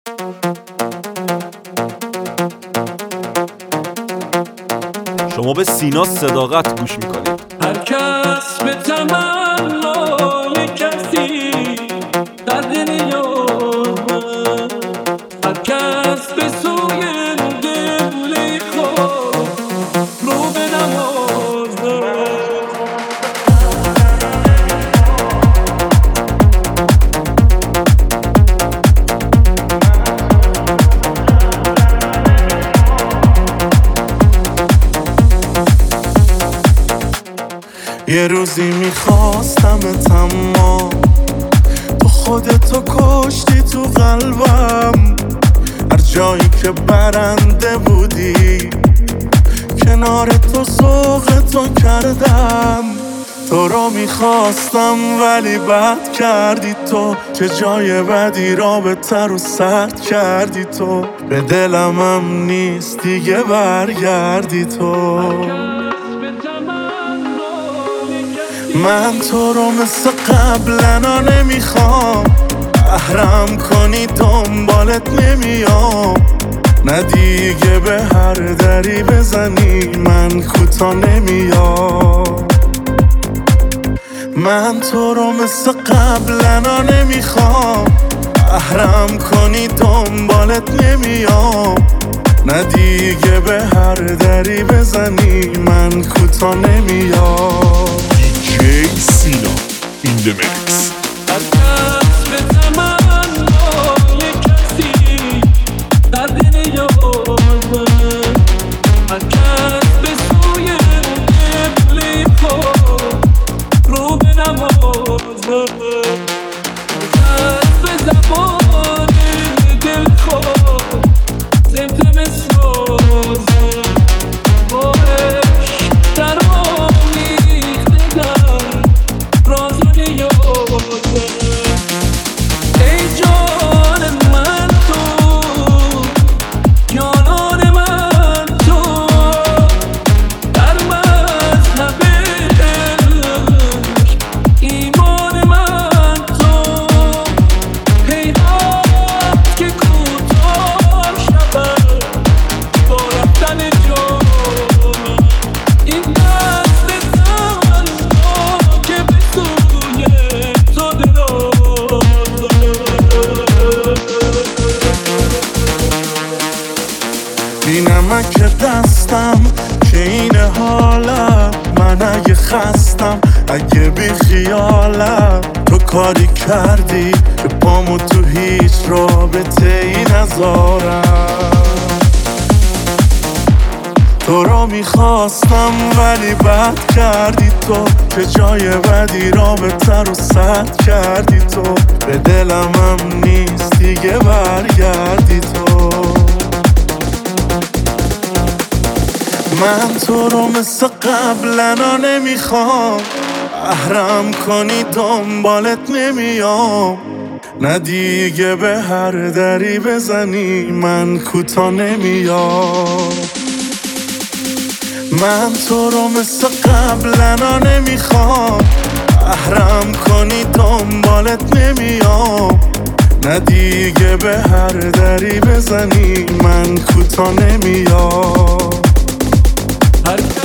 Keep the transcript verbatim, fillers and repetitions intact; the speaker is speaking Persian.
شما به سینا صداقت گوش میکنید. هر کس به تمنای کسی در دل یاره، هر کس به سوی دل خود رو بنوازه. یه روزی میخواستم تمام، تو خودتو کشتی تو قلبم. هر جایی که برنده بودی کنار تو ذوق تو کردم. تو رو میخواستم ولی بد کردی تو، چه جای بدی را بهتر و سرد کردی تو. به دلم هم نیست دیگه برگردی تو. من تو رو مثل قبلنا نمیخوام، احرم کنی دنبالت نمیام. نه دیگه به هر دری بزنی من کوتا نمیام. من تو رو مثل قبلنا نمیخوام، احرم کنی دنبالت نمیام. نه دیگه به هر دری بزنی من کوتا نمیام. دی جی سینا این دی میکس. هر کس به تمنای کسی در دل یاره، هر کس به سوی دل خود رو بنوازه. هر کس به زبان دل خود زمزمه سازه. باش در آمیخته در رازای یاده. ای جان من تو، جانان من تو، در مذهب عشق ایمان من تو. هیهات که کوتاه شود با رفتن جان، این دست تنها که به سوی تو درازه. بی نمک دستم که این حالم، من اگه خستم اگه بی خیالم. تو کاری کردی که پامو تو هیچ رابطه ای نذارم. تو رو میخواستم ولی بد کردی تو، که جای بدی را بهتر و سرد کردی تو. به دلم هم نیست دیگه برگردی تو. من تو رو مثل قبلنا نمیخوام، احرم کنی دنبالت نمیام. نه دیگه به هر دری بزنی من کوتا نمیام. من تو رو مثل قبلنا نمیخوام، احرم کنی دنبالت نمیام. نه دیگه به هر دری بزنی من کوتا نمیام. هر